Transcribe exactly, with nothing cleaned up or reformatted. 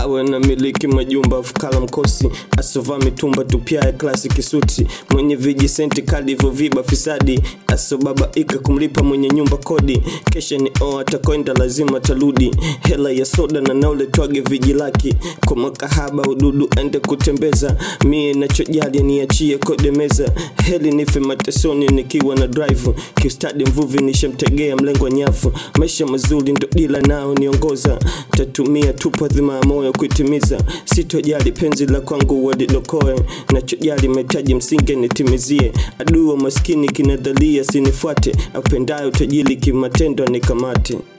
awe na miliki majumba fukala mkosi, asova mitumba tupia klasi kisuti, mwenye vijisenti kadi hivyo viba fisadi, aso baba ika kumlipa mwenye nyumba kodi, kesha ni o atakoenda lazima taludi, hela ya soda na naule tuage vijilaki, kwa makahaba ududu ende kutembeza, mie nachojali niachie kode meza, heli nife matesoni nikiwa na drive, kiustadi mvuvi nishamtegea mlengo nyafu, maisha mazuri ndo dila nao niongoza, tatumia tupa dhima moyo kuitimiza, sitojali penzi la kwangu wadilokoe, nachojali metaji msinge nitimizie, adua maskini kinadhalia sinifuate, apendayo tajili kimatendo nikamate.